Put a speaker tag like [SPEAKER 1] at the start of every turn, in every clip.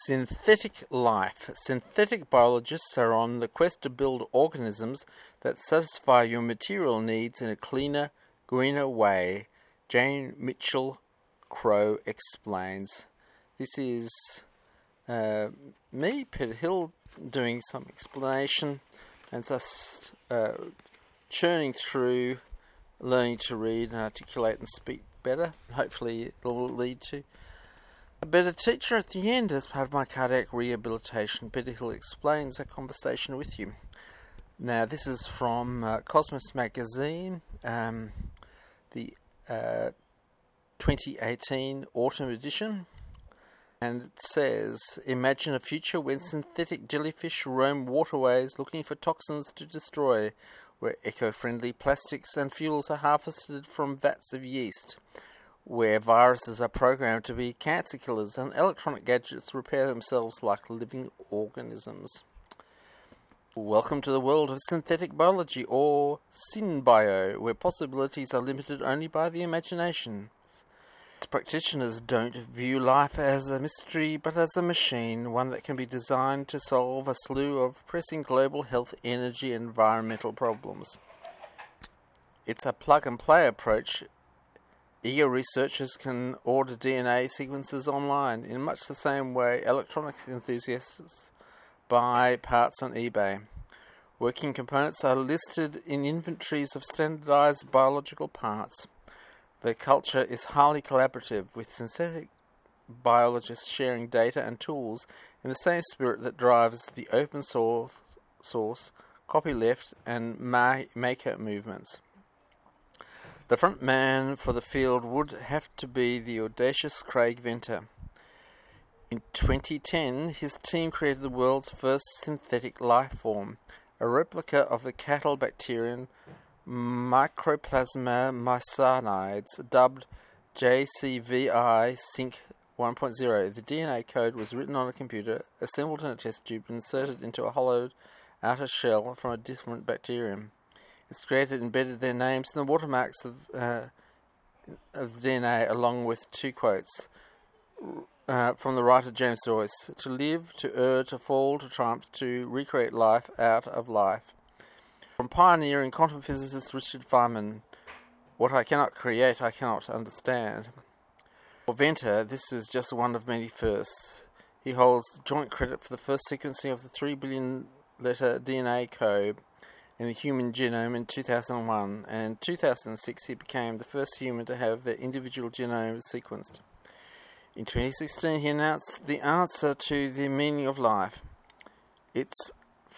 [SPEAKER 1] Synthetic life. Synthetic biologists are on the quest to build organisms that satisfy your material needs in a cleaner, greener way. Jane Mitchell Crowe explains. This is me, Peter Hill, doing some explanation and just churning through, learning to read and articulate and speak better. Hopefully it'll lead to a better teacher at the end as part of my cardiac rehabilitation. Peter Hill explains a conversation with you. Now, this is from Cosmos Magazine, the 2018 autumn edition, and it says, imagine a future when synthetic jellyfish roam waterways looking for toxins to destroy, where eco-friendly plastics and fuels are harvested from vats of yeast, where viruses are programmed to be cancer killers and electronic gadgets repair themselves like living organisms. Welcome to the world of synthetic biology, or SynBio, where possibilities are limited only by the imagination. Practitioners don't view life as a mystery, but as a machine, one that can be designed to solve a slew of pressing global health, energy, and environmental problems. It's a plug-and-play approach. Eager researchers can order DNA sequences online in much the same way electronics enthusiasts buy parts on eBay. Working components are listed in inventories of standardized biological parts. The culture is highly collaborative, with synthetic biologists sharing data and tools in the same spirit that drives the open source, copyleft, and maker movements. The front man for the field would have to be the audacious Craig Venter. In 2010, his team created the world's first synthetic life form, a replica of the cattle bacterium Mycoplasma mycinides, dubbed JCVI Sync 1.0. The DNA code was written on a computer, assembled in a test tube, and inserted into a hollowed outer shell from a different bacterium. Its creator embedded their names in the watermarks of the DNA, along with two quotes from the writer James Joyce: to live, to err, to fall, to triumph, to recreate life out of life. From pioneering quantum physicist Richard Feynman, what I cannot create, I cannot understand. For Venter, this was just one of many firsts. He holds joint credit for the first sequencing of the 3 billion letter DNA code in the human genome in 2001, and in 2006 he became the first human to have their individual genome sequenced. In 2016 he announced the answer to the meaning of life. It's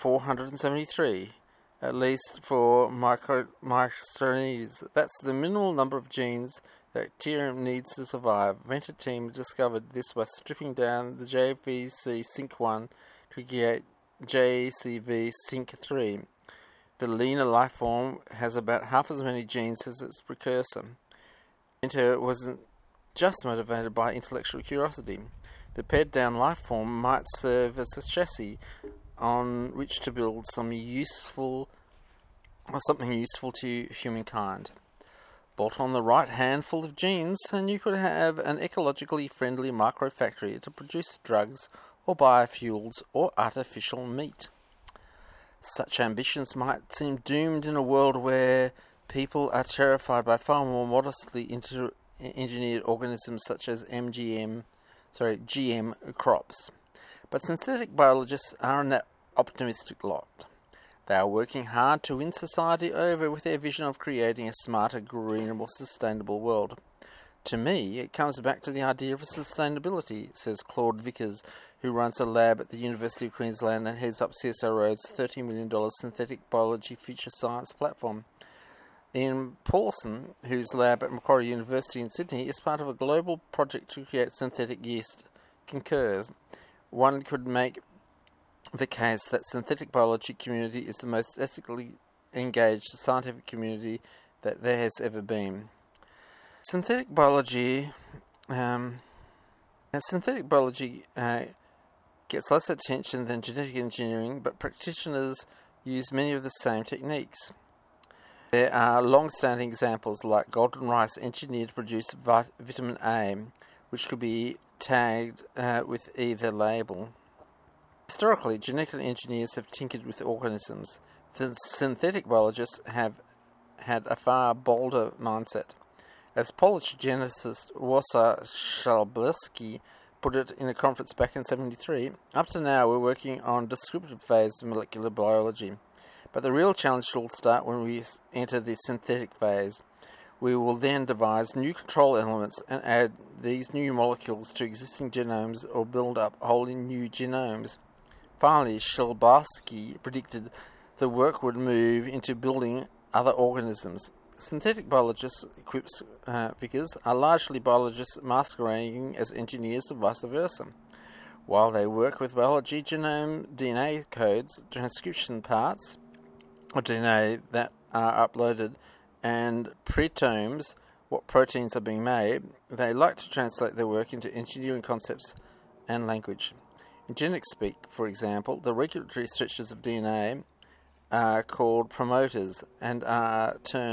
[SPEAKER 1] 473. At least for mycostonies. That's the minimal number of genes that bacterium needs to survive. Venter team discovered this by stripping down the JVC Sync 1 to create JCV Sync 3. The leaner life form has about half as many genes as its precursor. Venter wasn't just motivated by intellectual curiosity. The pared down life form might serve as a chassis on which to build something useful to humankind. Bolt on the right handful of genes and you could have an ecologically friendly microfactory to produce drugs or biofuels or artificial meat. Such ambitions might seem doomed in a world where people are terrified by far more modestly engineered organisms such as GM crops. But synthetic biologists are an optimistic lot. They are working hard to win society over with their vision of creating a smarter, greener, more sustainable world. To me, it comes back to the idea of sustainability, says Claude Vickers, who runs a lab at the University of Queensland and heads up CSIRO's $30 million synthetic biology future science platform. Ian Paulson, whose lab at Macquarie University in Sydney is part of a global project to create synthetic yeast, concurs. One could make the case that synthetic biology community is the most ethically engaged scientific community that there has ever been. Synthetic biology gets less attention than genetic engineering, but practitioners use many of the same techniques. There are long-standing examples like golden rice engineered to produce vitamin A, which could be tagged with either label. Historically, genetic engineers have tinkered with organisms. The synthetic biologists have had a far bolder mindset. As Polish geneticist Wojciech Szablewski put it in a conference back in 1973, up to now we're working on descriptive phase of molecular biology. But the real challenge will start when we enter the synthetic phase. We will then devise new control elements and add these new molecules to existing genomes or build up wholly new genomes. Finally, Szablewski predicted the work would move into building other organisms. Synthetic biologists, quips Vickers, are largely biologists masquerading as engineers or vice versa. While they work with biology, genome, DNA codes, transcription parts of DNA that are uploaded, and pretomes, what proteins are being made, they like to translate their work into engineering concepts and language. In genetic speak, for example, the regulatory stretches of DNA are called promoters and are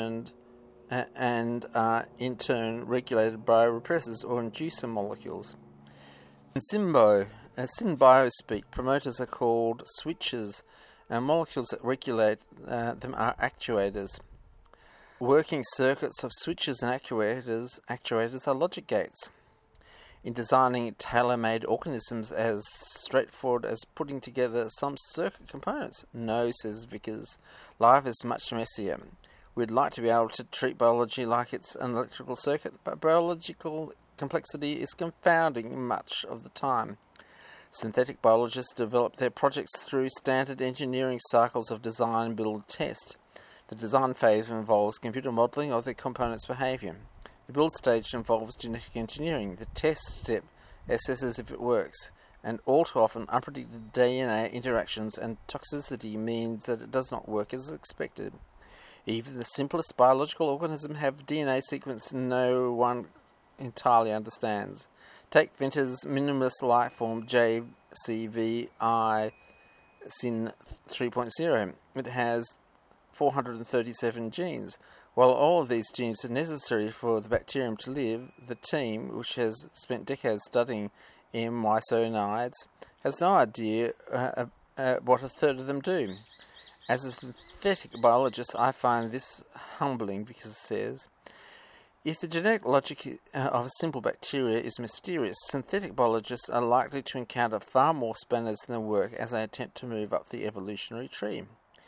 [SPEAKER 1] in turn regulated by repressors or inducer molecules. In synbio speak, promoters are called switches, and molecules that regulate them are actuators. Working circuits of switches and actuators are logic gates. In designing tailor-made organisms as straightforward as putting together some circuit components? No, says Vickers. Life is much messier. We'd like to be able to treat biology like it's an electrical circuit, but biological complexity is confounding much of the time. Synthetic biologists develop their projects through standard engineering cycles of design, build, test. The design phase involves computer modelling of the component's behaviour. The build stage involves genetic engineering. The test step assesses if it works, and all too often unpredicted DNA interactions and toxicity means that it does not work as expected. Even the simplest biological organisms have DNA sequence no one entirely understands. Take Venter's minimalist life form JCVI Syn 3.0. It has 437 genes. While all of these genes are necessary for the bacterium to live, the team, which has spent decades studying M. mysonides, has no idea what a third of them do. As a synthetic biologist, I find this humbling because it says, if the genetic logic of a simple bacteria is mysterious, synthetic biologists are likely to encounter far more spanners in their work as they attempt to move up the evolutionary tree.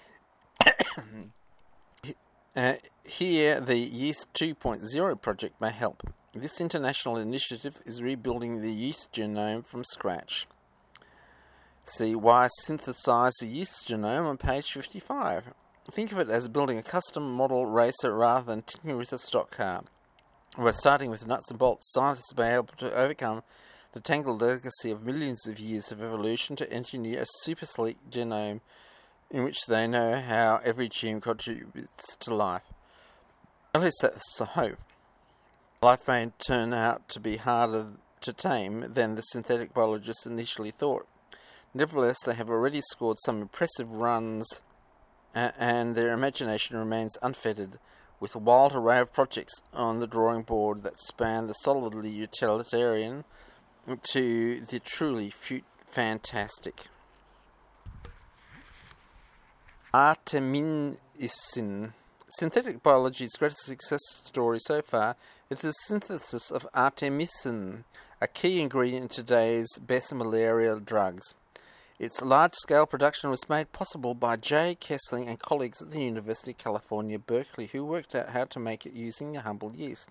[SPEAKER 1] Here, the Yeast 2.0 project may help. This international initiative is rebuilding the yeast genome from scratch. See why synthesize the yeast genome on page 55. Think of it as building a custom model racer rather than tinkering with a stock car. We're starting with nuts and bolts. Scientists may be able to overcome the tangled legacy of millions of years of evolution to engineer a super sleek genome in which they know how every gene contributes to life. At least that's the hope. Life may turn out to be harder to tame than the synthetic biologists initially thought. Nevertheless, they have already scored some impressive runs, and their imagination remains unfettered, with a wild array of projects on the drawing board that span the solidly utilitarian to the truly fantastic. Artemisinin. Synthetic biology's greatest success story so far is the synthesis of artemisinin, a key ingredient in today's best malaria drugs. Its large-scale production was made possible by J. Kessling and colleagues at the University of California, Berkeley, who worked out how to make it using a humble yeast.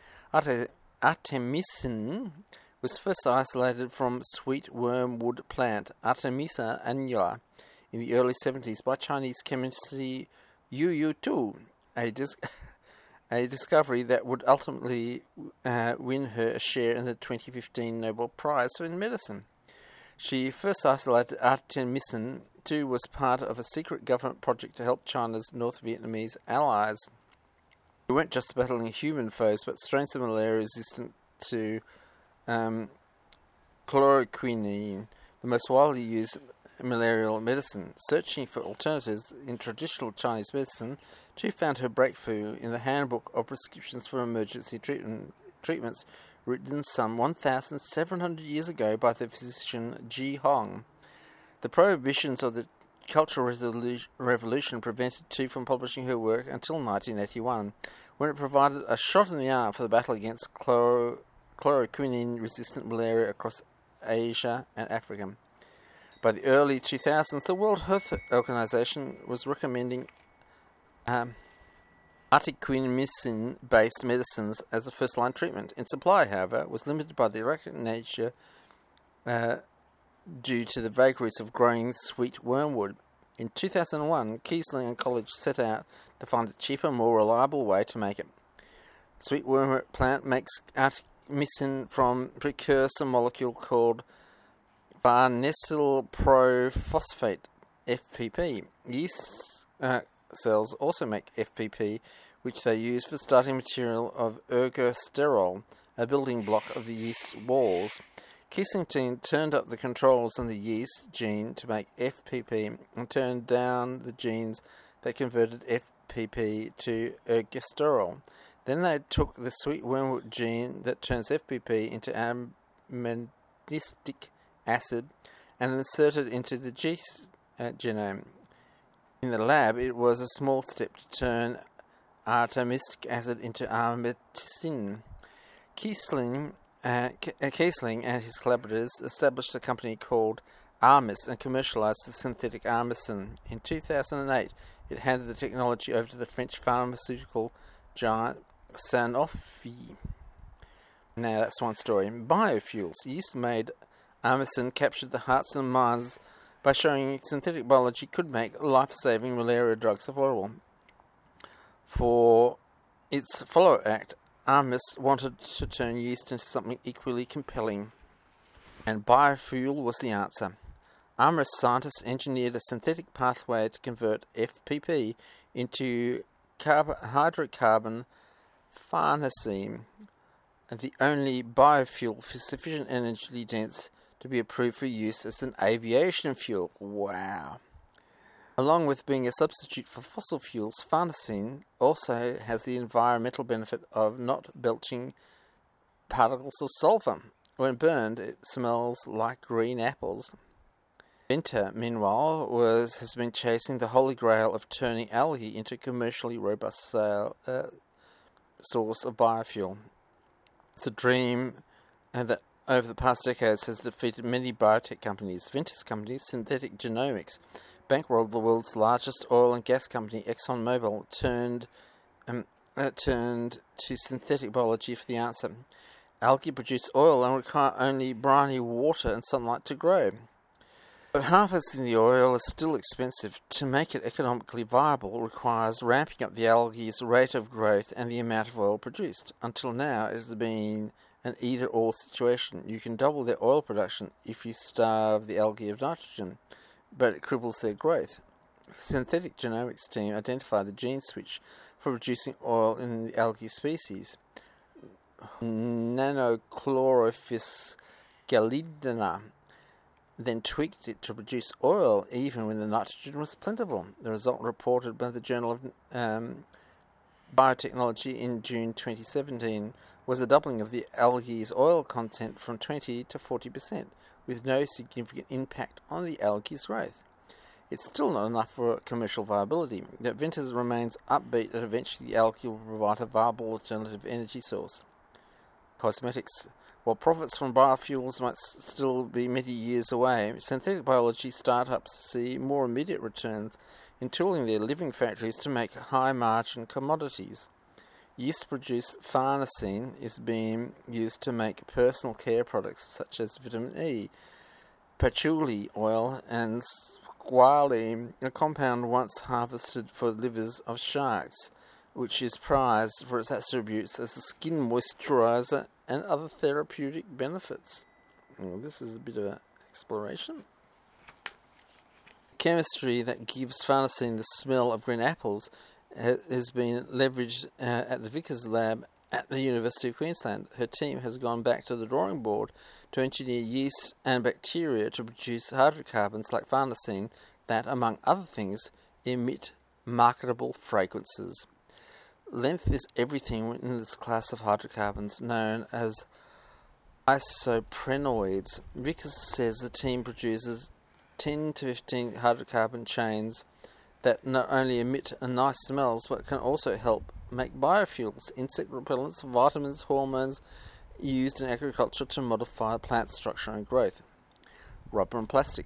[SPEAKER 1] Artemisinin was first isolated from sweet wormwood plant Artemisia annua in the early 70s by Chinese chemist Yu Tu, a discovery that would ultimately win her a share in the 2015 Nobel Prize in Medicine. She first isolated artemisinin. Tu was part of a secret government project to help China's North Vietnamese allies, who weren't just battling human foes, but strains of malaria resistant to chloroquine, the most widely used malarial medicine. Searching for alternatives in traditional Chinese medicine, Tu found her breakthrough in the Handbook of Prescriptions for Emergency Treatments, written some 1,700 years ago by the physician Ji Hong. The prohibitions of the Cultural Revolution prevented Tu from publishing her work until 1981, when it provided a shot in the arm for the battle against chloroquine-resistant malaria across Asia and Africa. By the early 2000s, the World Health Organization was recommending artemisinin-based medicines as a first-line treatment. Its supply, however, was limited by the erratic nature due to the vagaries of growing sweet wormwood. In 2001, Kiesling and colleagues set out to find a cheaper, more reliable way to make it. The sweet wormwood plant makes artemisinin from a precursor molecule called farnesyl prophosphate, FPP. Yeast cells also make FPP, which they use for starting material of ergosterol, a building block of the yeast walls. Kiesling team turned up the controls on the yeast gene to make FPP and turned down the genes that converted FPP to ergosterol. Then they took the sweet wormwood gene that turns FPP into amanitic acid and inserted it into the yeast genome. In the lab, it was a small step to turn artemistic acid into artemisinin. Kiesling and his collaborators established a company called Armis and commercialized the synthetic artemisinin. In 2008, it handed the technology over to the French pharmaceutical giant Sanofi. Now that's one story. Biofuels. Yeast-made artemisinin captured the hearts and minds by showing synthetic biology could make life-saving malaria drugs available. For its follow-up act, Armis wanted to turn yeast into something equally compelling, and biofuel was the answer. Armis scientists engineered a synthetic pathway to convert FPP into hydrocarbon farnesene, the only biofuel sufficient energy dense to be approved for use as an aviation fuel. Wow! Along with being a substitute for fossil fuels, farnesene also has the environmental benefit of not belching particles of sulfur. When burned, it smells like green apples. Venta, meanwhile, has been chasing the holy grail of turning algae into a commercially robust source of biofuel. It's a dream that over the past decades has defeated many biotech companies. Venta's company, Synthetic Genomics, bankrolled the world's largest oil and gas company, ExxonMobil, turned to synthetic biology for the answer. Algae produce oil and require only briny water and sunlight to grow. But harvesting the oil is still expensive. To make it economically viable requires ramping up the algae's rate of growth and the amount of oil produced. Until now, it has been an either-or situation. You can double their oil production if you starve the algae of nitrogen, but it cripples their growth. The Synthetic Genomics team identified the gene switch for producing oil in the algae species, Nanochlorophyss gallidina, then tweaked it to produce oil even when the nitrogen was plentiful. The result reported by the Journal of Biotechnology in June 2017 was a doubling of the algae's oil content from 20 to 40%, with no significant impact on the algae's growth. It's still not enough for commercial viability, yet Venters remains upbeat that eventually the algae will provide a viable alternative energy source. Cosmetics. While profits from biofuels might still be many years away, synthetic biology startups see more immediate returns in tooling their living factories to make high-margin commodities. Yeast-produced farnesene is being used to make personal care products such as vitamin E, patchouli oil, and squalene, a compound once harvested for livers of sharks, which is prized for its attributes as a skin moisturizer and other therapeutic benefits. Well, this is a bit of an exploration. Chemistry that gives farnesene the smell of green apples has been leveraged at the Vickers lab at the University of Queensland. Her team has gone back to the drawing board to engineer yeast and bacteria to produce hydrocarbons like farnesene that, among other things, emit marketable fragrances. Length is everything in this class of hydrocarbons known as isoprenoids. Vickers says the team produces 10 to 15 hydrocarbon chains that not only emit nice smells but can also help make biofuels, insect repellents, vitamins, hormones used in agriculture to modify plant structure and growth. Rubber and plastic.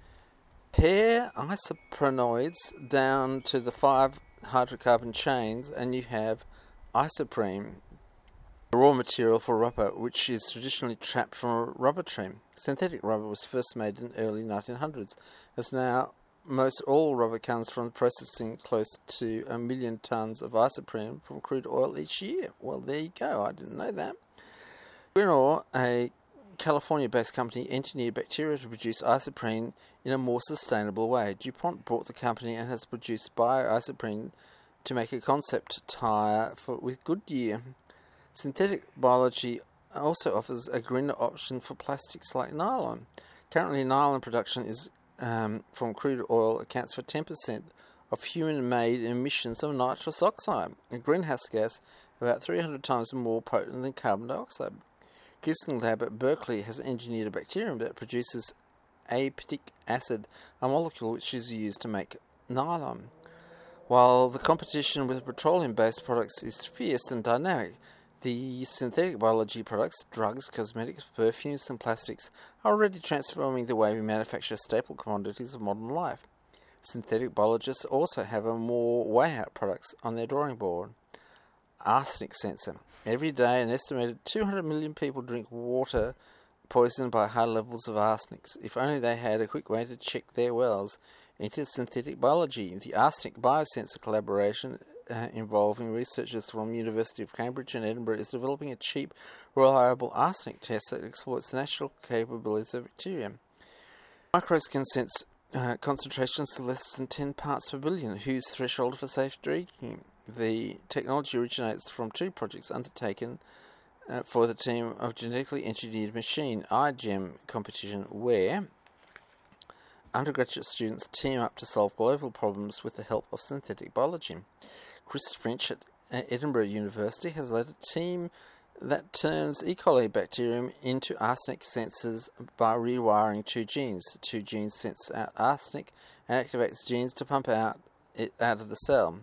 [SPEAKER 1] Pair isoprenoids down to the 5 hydrocarbon chains and you have isoprene, the raw material for rubber, which is traditionally trapped from a rubber tree. Synthetic rubber was first made in the early 1900s, as now most all rubber comes from processing close to 1 million tonnes of isoprene from crude oil each year. Well, there you go, I didn't know that. Grinnell, a California-based company, engineered bacteria to produce isoprene in a more sustainable way. DuPont bought the company and has produced bio-isoprene to make a concept tyre with Goodyear. Synthetic biology also offers a greener option for plastics like nylon. Currently, nylon production is from crude oil accounts for 10% of human-made emissions of nitrous oxide, a greenhouse gas about 300 times more potent than carbon dioxide. Gisling Lab at Berkeley has engineered a bacterium that produces apitic acid, a molecule which is used to make nylon. While the competition with petroleum-based products is fierce and dynamic, the synthetic biology products, drugs, cosmetics, perfumes and plastics are already transforming the way we manufacture staple commodities of modern life. Synthetic biologists also have a more way-out products on their drawing board. Arsenic sensor. Every day an estimated 200 million people drink water poisoned by high levels of arsenic. If only they had a quick way to check their wells. Enter synthetic biology. The arsenic biosensor collaboration involving researchers from University of Cambridge and Edinburgh is developing a cheap, reliable arsenic test that exploits the natural capabilities of bacteria. Microbes can sense concentrations less than 10 parts per billion, whose threshold for safe drinking. The technology originates from 2 projects undertaken for the team of genetically engineered machine iGEM competition, where undergraduate students team up to solve global problems with the help of synthetic biology. Chris French at Edinburgh University has led a team that turns E. coli bacterium into arsenic sensors by rewiring 2 genes. 2 genes sense out arsenic and activates genes to pump it out of the cell.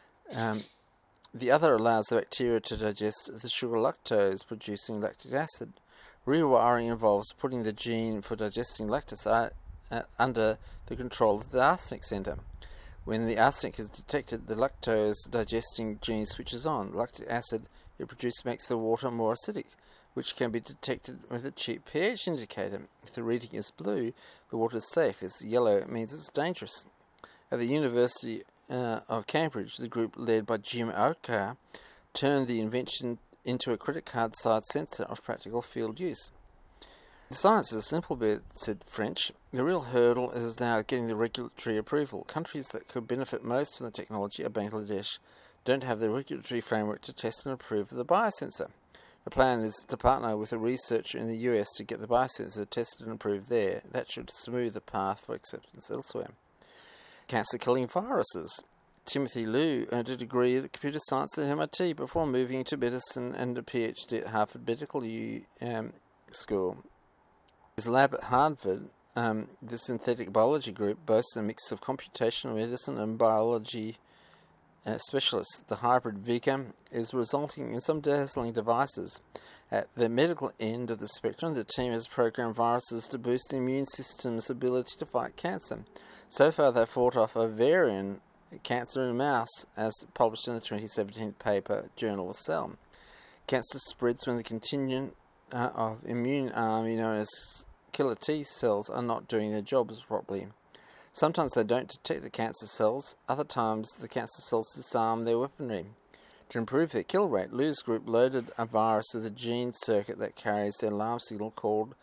[SPEAKER 1] The other allows the bacteria to digest the sugar lactose, producing lactic acid. Rewiring involves putting the gene for digesting lactose under the control of the arsenic center. When the arsenic is detected, the lactose digesting gene switches on. Lactic acid it produces makes the water more acidic, which can be detected with a cheap pH indicator. If the reading is blue, the water is safe. If it's yellow, it means it's dangerous. At the University of Cambridge, the group led by Jim Oka turned the invention into a credit card-sized sensor of practical field use. The science is a simple bit, said French. The real hurdle is now getting the regulatory approval. Countries that could benefit most from the technology are Bangladesh don't have the regulatory framework to test and approve the biosensor. The plan is to partner with a researcher in the US to get the biosensor tested and approved there. That should smooth the path for acceptance elsewhere. Cancer-killing viruses. Timothy Liu earned a degree in computer science at MIT before moving to medicine and a PhD at Harvard Medical School. His lab at Harvard, the synthetic biology group, boasts a mix of computational medicine and biology specialists. The hybrid Vika is resulting in some dazzling devices. At the medical end of the spectrum, the team has programmed viruses to boost the immune system's ability to fight cancer. So far, they fought off ovarian cancer in a mouse, as published in the 2017 paper Journal of Cell. Cancer spreads when the contingent of immune army known as killer T cells are not doing their jobs properly. Sometimes they don't detect the cancer cells, other times the cancer cells disarm their weaponry. To improve their kill rate, Liu's group loaded a virus with a gene circuit that carries the alarm signal called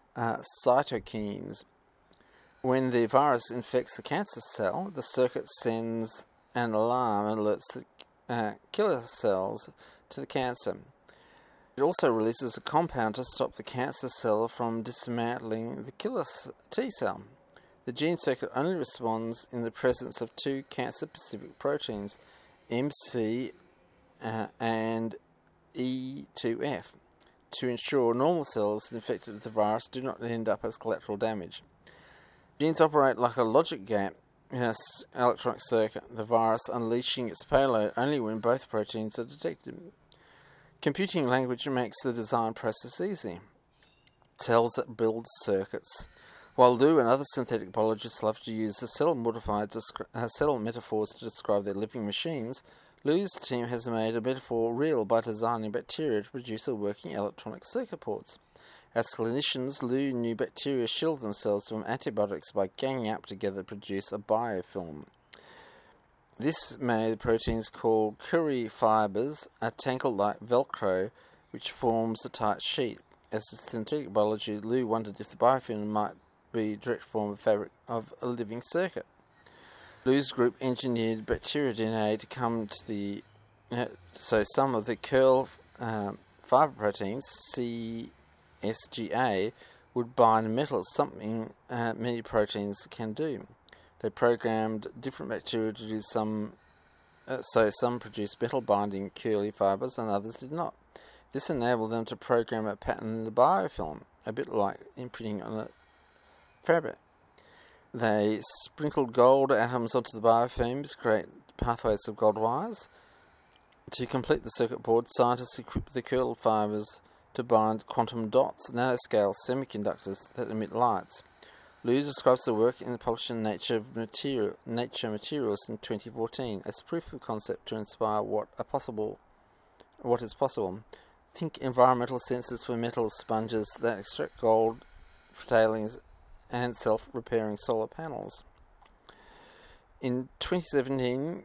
[SPEAKER 1] cytokines. When the virus infects the cancer cell, the circuit sends an alarm and alerts the killer cells to the cancer. It also releases a compound to stop the cancer cell from dismantling the killer T cell. The gene circuit only responds in the presence of 2 cancer-specific proteins, MC and E2F. to ensure normal cells infected with the virus do not end up as collateral damage. Genes operate like a logic gate in an electronic circuit, the virus unleashing its payload only when both proteins are detected. Computing language makes the design process easy. Cells that build circuits. While Liu and other synthetic biologists love to use the cell metaphors to describe their living machines, Liu's team has made a metaphor real by designing bacteria to produce a working electronic circuit boards. As clinicians, Liu knew bacteria shield themselves from antibiotics by ganging up together to produce a biofilm. This made the proteins called Curie fibers are tangled like Velcro, which forms a tight sheet. As a synthetic biology, Liu wondered if the biofilm might be a direct form of fabric of a living circuit. Liu's group engineered bacteria DNA to come to the... so some of the curl fiber proteins, CSGA, would bind metals, something many proteins can do. They programmed different bacteria to do some produced metal-binding curly fibers and others did not. This enabled them to program a pattern in the biofilm, a bit like imprinting on a fabric. They sprinkled gold atoms onto the biofilm to create pathways of gold wires. To complete the circuit board, scientists equipped the curled fibers to bind quantum dots, nanoscale semiconductors that emit lights. Liu describes the work in the publication Nature Materials in 2014 as proof of concept to inspire what is possible. Think environmental sensors for metal sponges that extract gold tailings and self-repairing solar panels. In 2017,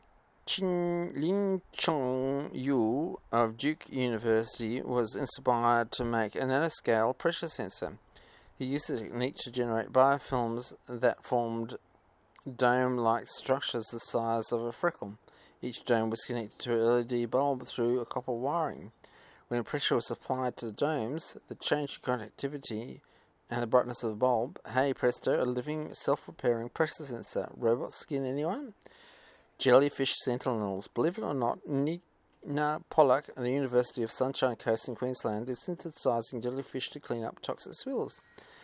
[SPEAKER 1] Lin Chong-yu of Duke University was inspired to make a nanoscale pressure sensor. He used the technique to generate biofilms that formed dome-like structures the size of a freckle. Each dome was connected to an LED bulb through a copper wiring. When pressure was applied to the domes, the change in conductivity and the brightness of the bulb, hey presto, a living, self-repairing pressure sensor. Robot skin, anyone? Jellyfish sentinels. Believe it or not, Nina Pollock at the University of Sunshine Coast in Queensland is synthesising jellyfish to clean up toxic spills.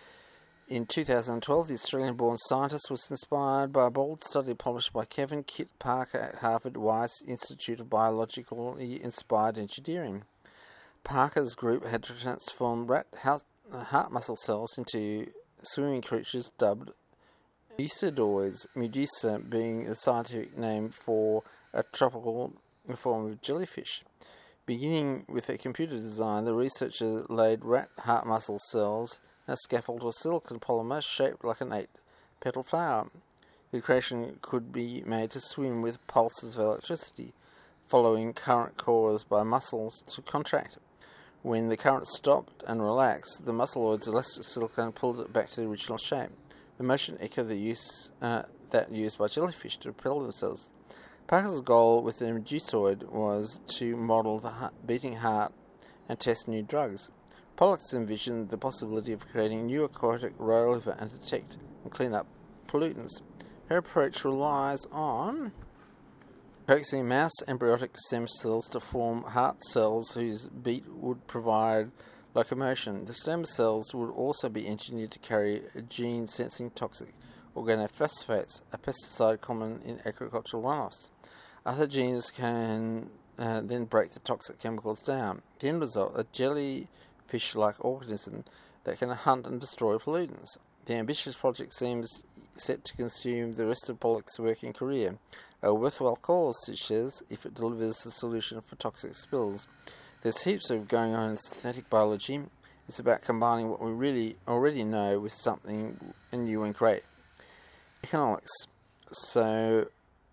[SPEAKER 1] In 2012, the Australian-born scientist was inspired by a bold study published by Kevin Kit Parker at Harvard Wyss Institute of Biologically Inspired Engineering. Parker's group had transformed rat heart muscle cells into swimming creatures dubbed mucidoids, Medusa being the scientific name for a tropical form of jellyfish. Beginning with a computer design, the researchers laid rat heart muscle cells in a scaffold of silicon polymer shaped like an 8-petal flower. The creation could be made to swim with pulses of electricity, following current caused by muscles to contract. When the current stopped and relaxed, the muscleoid's elastic silicon pulled it back to the original shape. The motion echoed the use that used by jellyfish to propel themselves. Parker's goal with the Medusoid was to model the beating heart and test new drugs. Pollock envisioned the possibility of creating new aquatic rollover and detect and clean up pollutants. Her approach relies on coaxing mouse embryonic stem cells to form heart cells whose beat would provide locomotion. The stem cells would also be engineered to carry a gene sensing toxic organophosphates, a pesticide common in agricultural runoffs. Other genes can then break the toxic chemicals down. The end result, a jellyfish-like organism that can hunt and destroy pollutants. The ambitious project seems set to consume the rest of Pollock's working career. A worthwhile cause, she says, if it delivers a solution for toxic spills. There's heaps of going on in synthetic biology. It's about combining what we really already know with something new and great. Economics. So,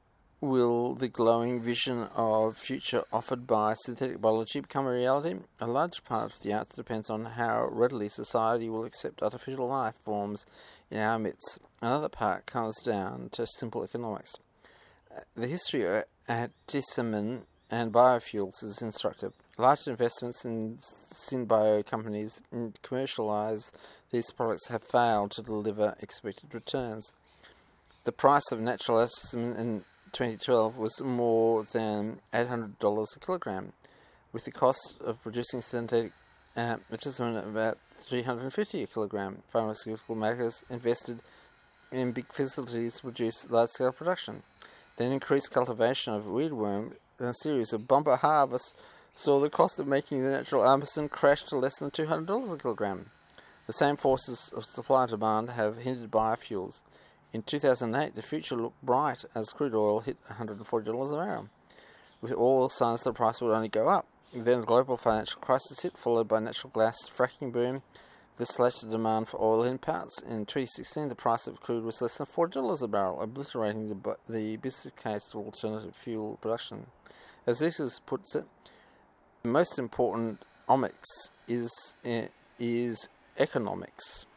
[SPEAKER 1] will the glowing vision of future offered by synthetic biology become a reality? A large part of the answer depends on how readily society will accept artificial life forms in our midst. Another part comes down to simple economics. The history of antihistamine and biofuels is instructive. Large investments in synbio companies to commercialise these products have failed to deliver expected returns. The price of natural antihistamine in 2012 was more than $800 a kilogram, with the cost of producing synthetic adjustment of about $350 a kilogram. Pharmaceutical makers invested in big facilities to reduce large-scale production. Then increased cultivation of weedworm and a series of bumper harvests saw the cost of making the natural armacin crash to less than $200 a kilogram. The same forces of supply and demand have hindered biofuels. In 2008, the future looked bright as crude oil hit $140 a barrel, with all signs the price would only go up. Then the global financial crisis hit, followed by natural gas fracking boom. This slashed the demand for oil in parts. In 2016, the price of crude was less than $40 a barrel, obliterating the business case to alternative fuel production. As Zissis puts it, the most important omics is economics.